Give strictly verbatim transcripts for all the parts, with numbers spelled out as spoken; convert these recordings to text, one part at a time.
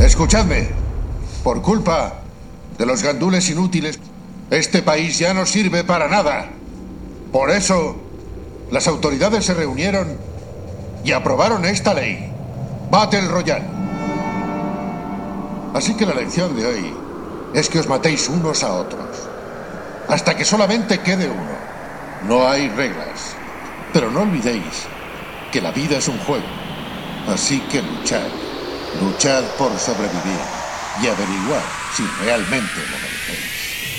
Escuchadme. Por culpa de los gandules inútiles, este país ya no sirve para nada. Por eso, las autoridades se reunieron y aprobaron esta ley. Battle Royale. Así que la lección de hoy es que os matéis unos a otros. Hasta que solamente quede uno. No hay reglas. Pero no olvidéis que la vida es un juego. Así que luchad. Luchad por sobrevivir y averiguar si realmente lo merecéis.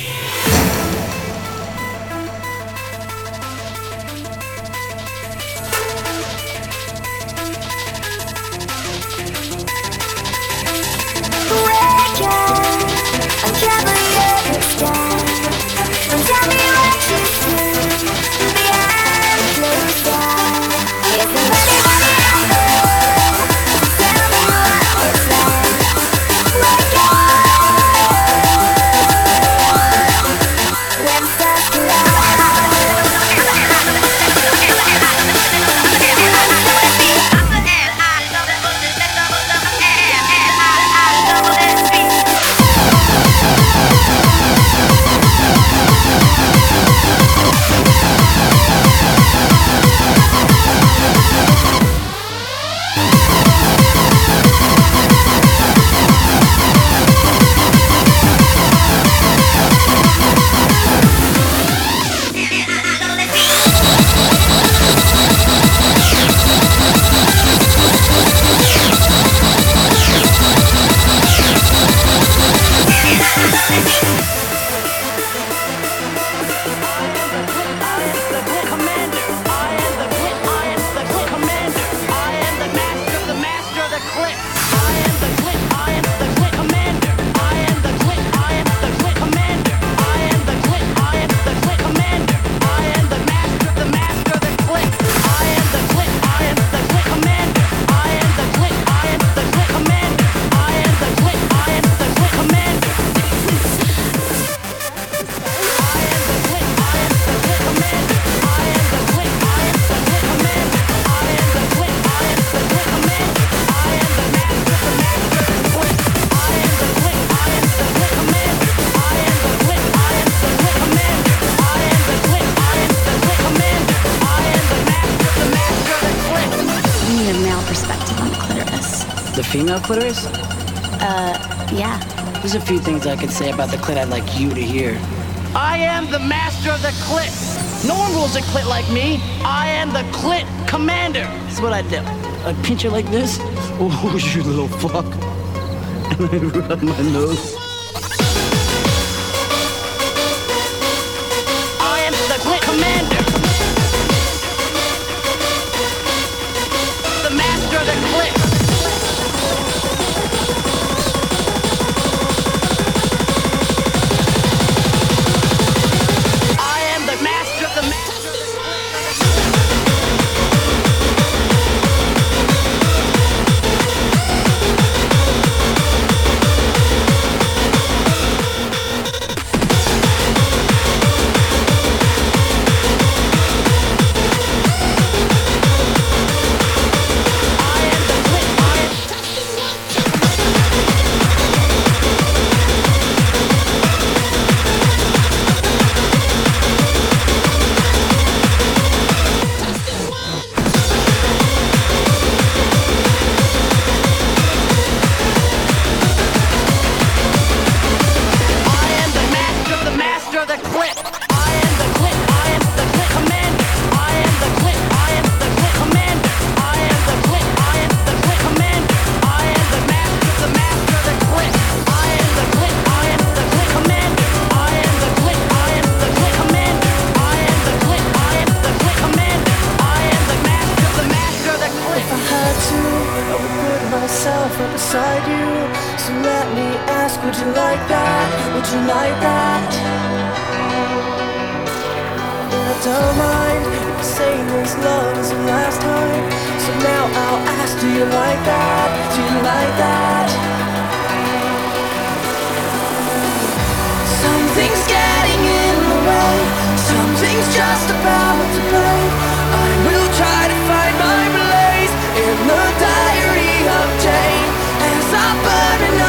Female clitoris? Uh, yeah. There's a few things I could say about the clit I'd like you to hear. I am the master of the clit. No one rules a clit like me. I am the clit commander. This is what I do. I'd pinch her like this. Oh, you little fuck. And I'd rub my nose. I am the clit commander. The master of the clit. Just about to play. I will try to find my place in the diary of Jane as I burn another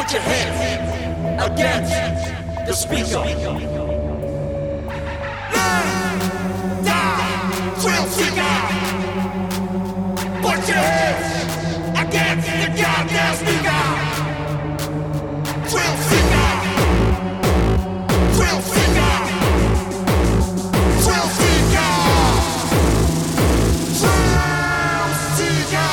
Put your hands against the speaker. Lay down, thrill seeker. Put your hands against the goddamn speaker. Thrill seeker. Thrill seeker. Thrill seeker. Thrill seeker.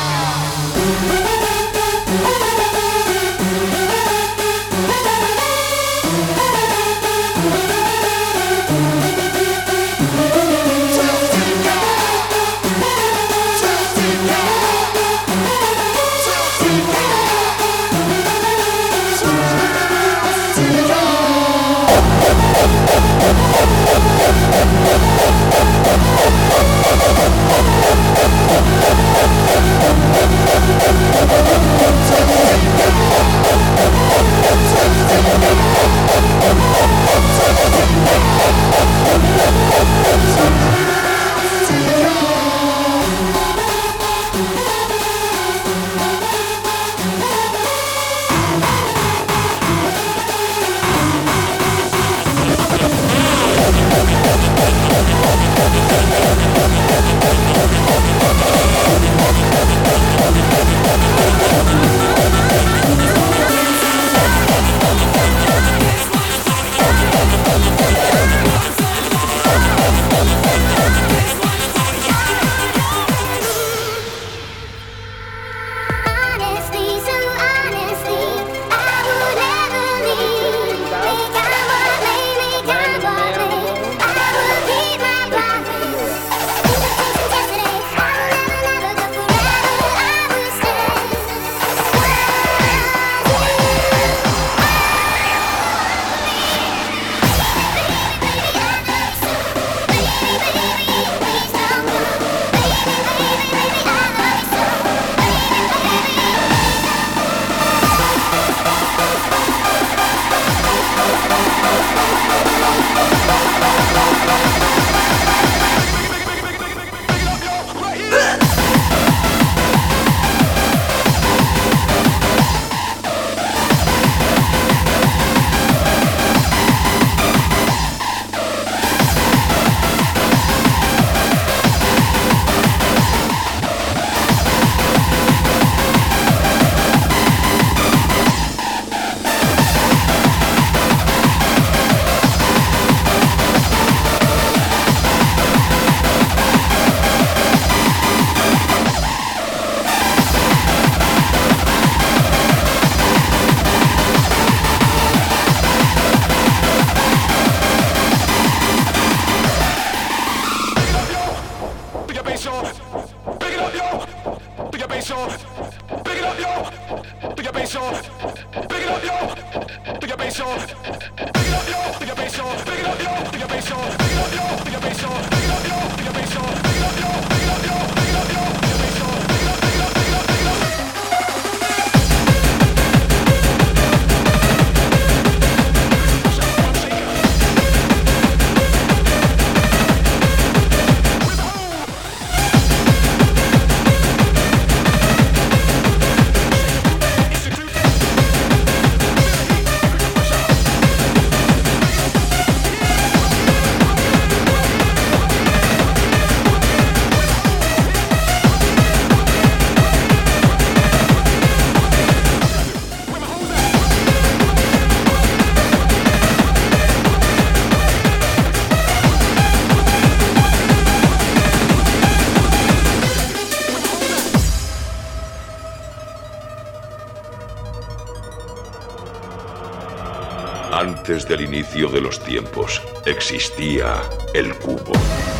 Antes del inicio de los tiempos, existía el cubo.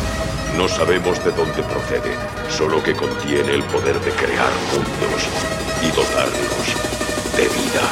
No sabemos de dónde procede, solo que contiene el poder de crear mundos y dotarlos de vida.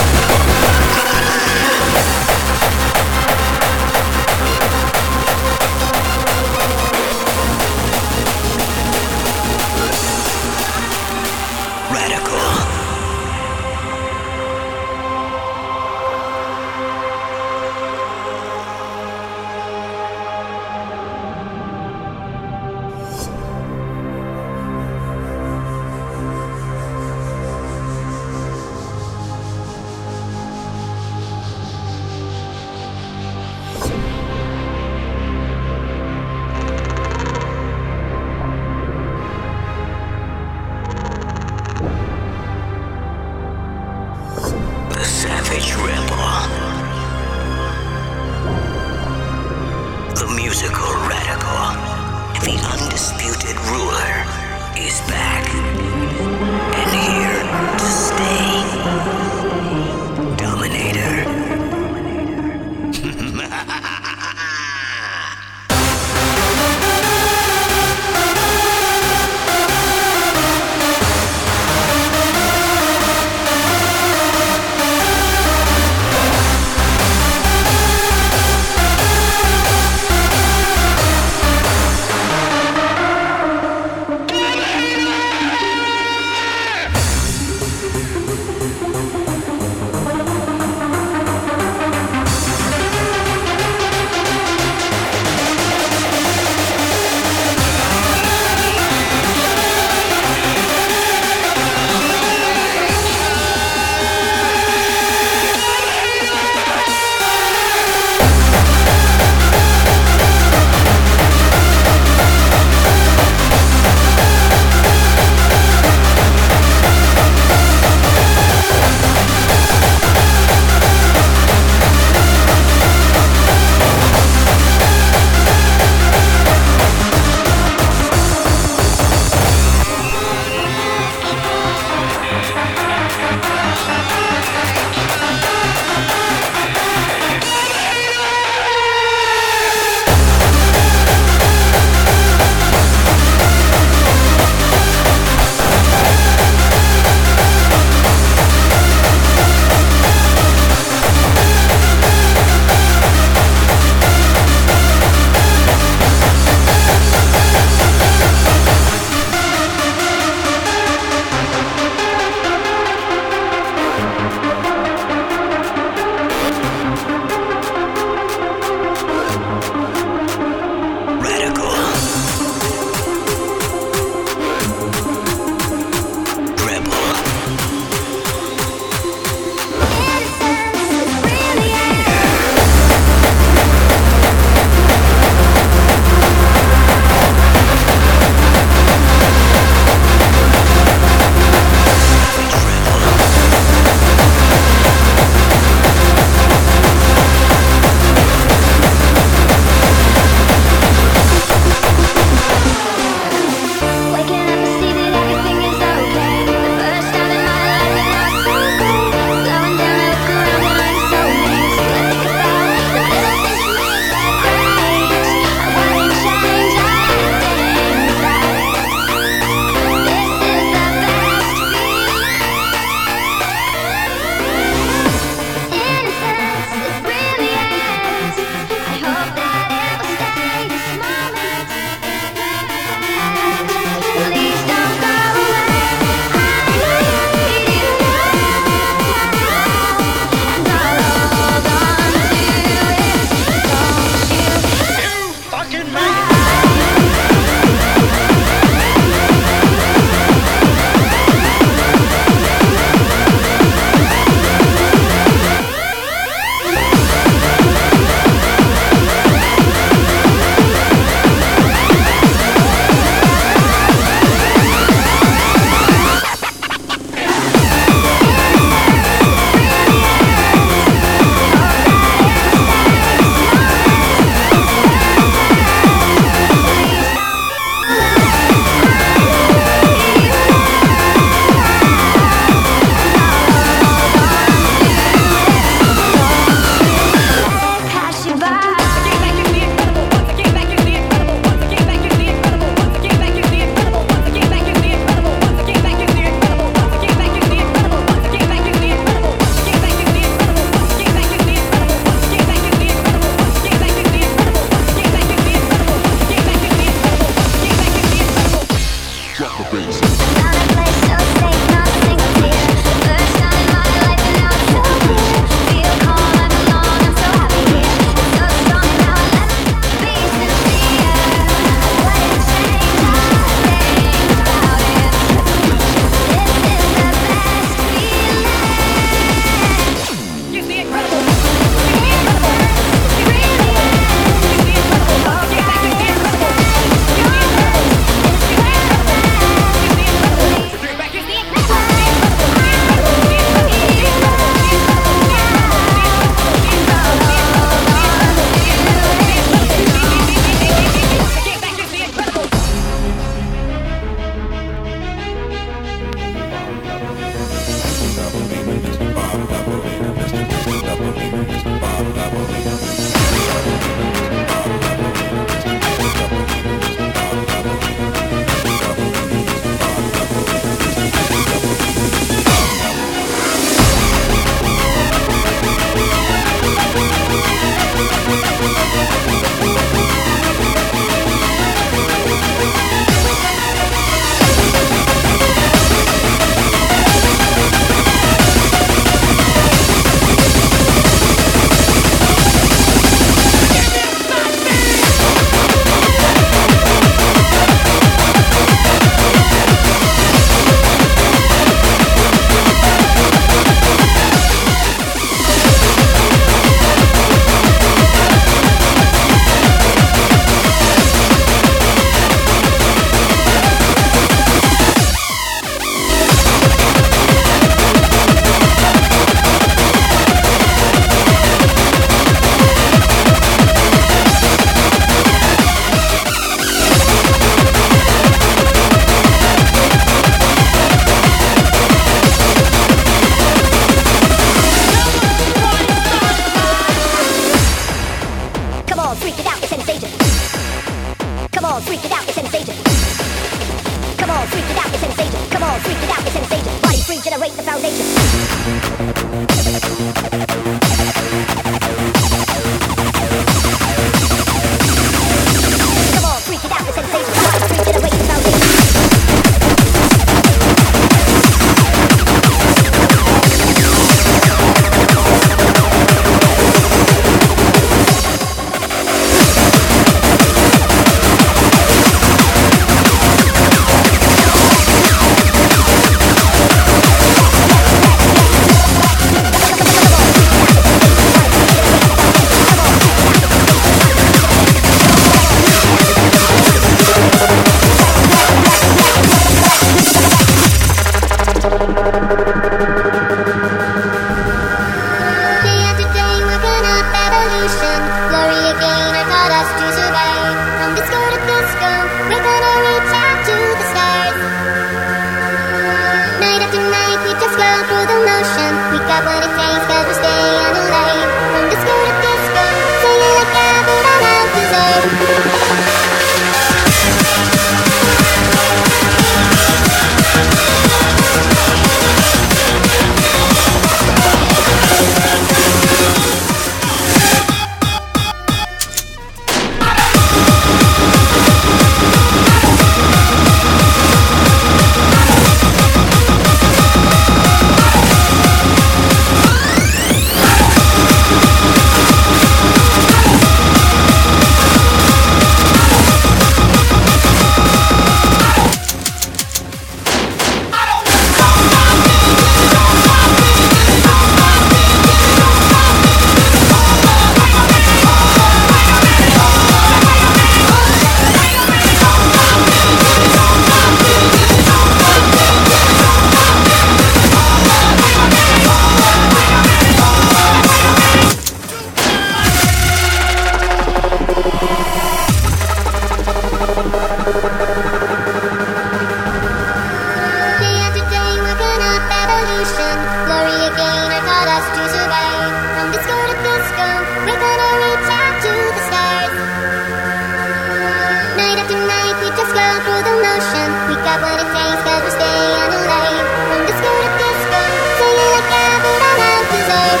got plenty things, cause we stay on the lane. From disco to disco, singing like every night deserve.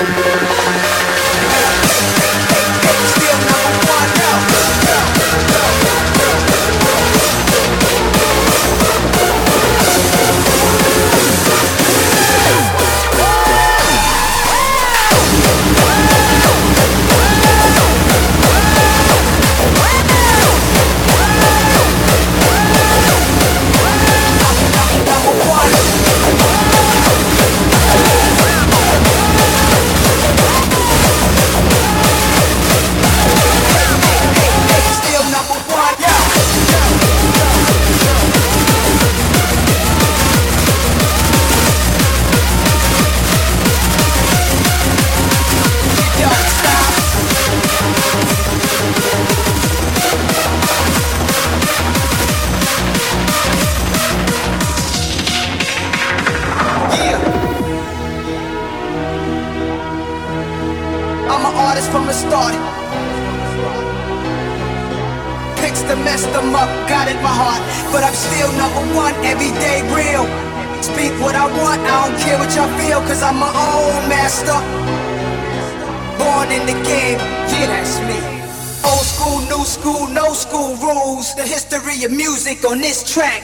Still number one, yo, yo, yo, yo. From the start, picks to mess them up, got it my heart, but I'm still number one, everyday real. Speak what I want, I don't care what y'all feel, cause I'm my own master. Born in the game, yeah, that's me. Old school, new school, no school rules. The history of music on this track.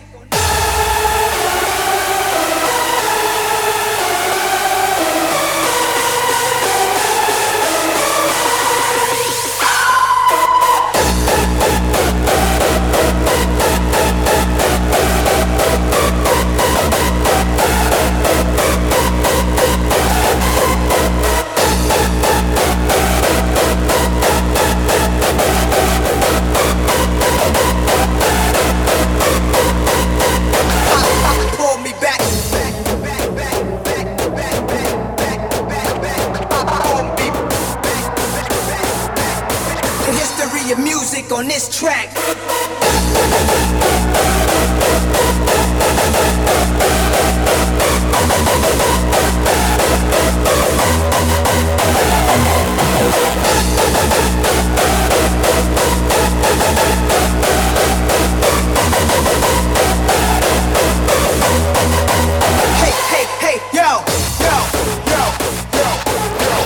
On this track. Hey, hey, hey, yo, yo, yo, yo, yo.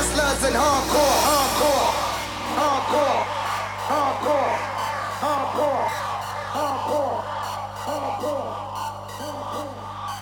Hustlers and hardcore, hardcore, hardcore, hardcore, hardcore, hardcore, hardcore, hardcore.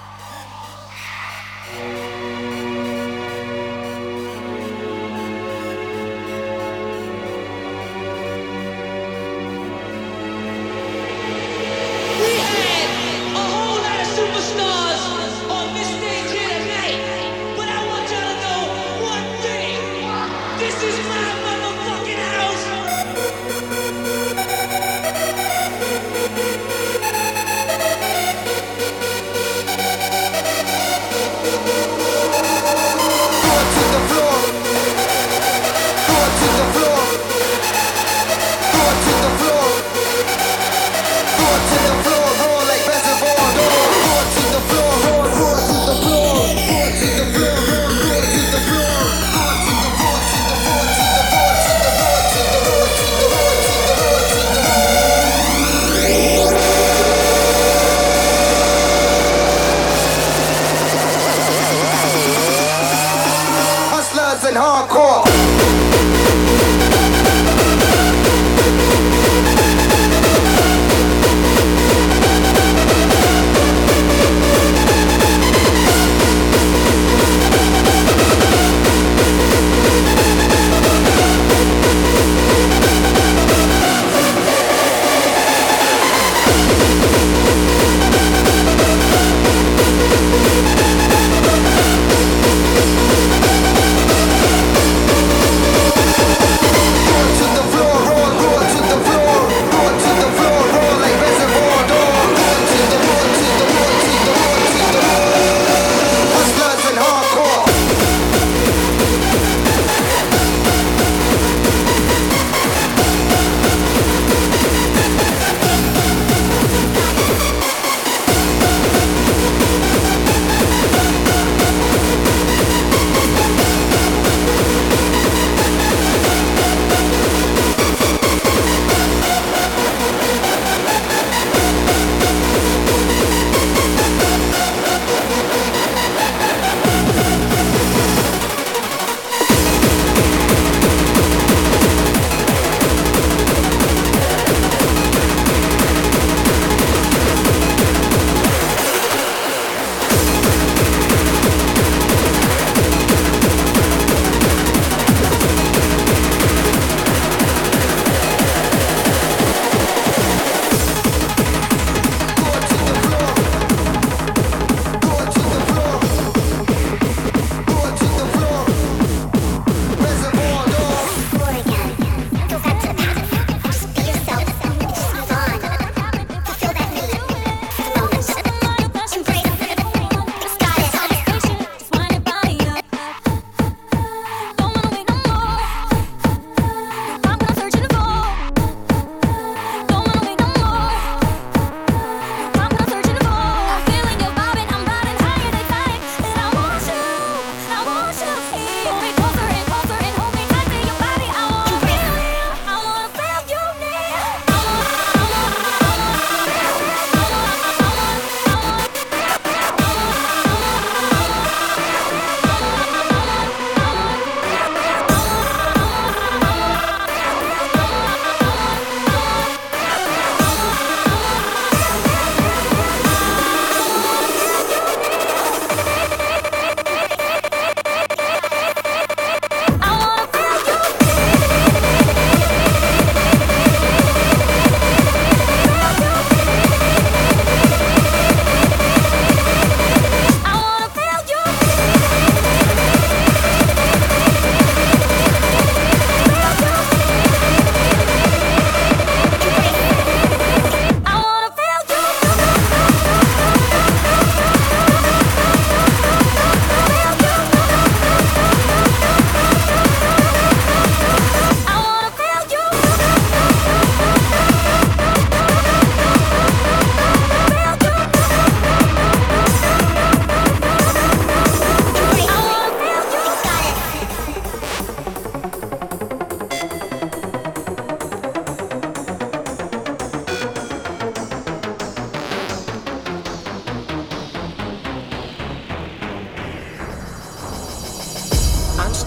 We had a whole lot of superstars on this stage here tonight, but I want y'all to know one thing. This is my motherfucking house. To the floor, go to the floor, go to the floor, go to the floor, roll like reservoir dogs. Go to the floor, roll, roll to the floor, go to the floor, roll, roll to the floor, go to the floor, to the floor, to the floor, to the floor, to the floor, to the floor, to the floor, to the floor. Hustlers and hardcore.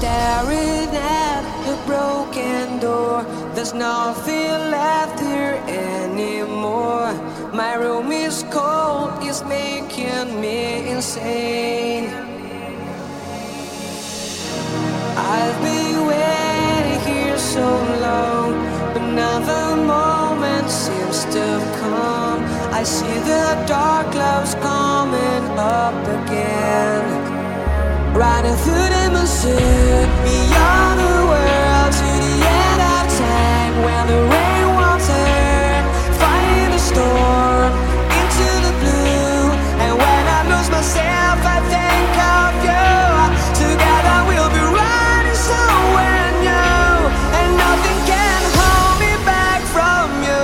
staring at the broken door. There's nothing left here anymore. My room is cold, it's making me insane. I've been waiting here so long, but now the moment seems to come. I see the dark clouds coming up again, riding through the monsoon, beyond the world, to the end of time, where the rain won't turn, fighting the storm, into the blue. And when I lose myself, I think of you. Together we'll be riding somewhere new, and nothing can hold me back from you.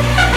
Thank you.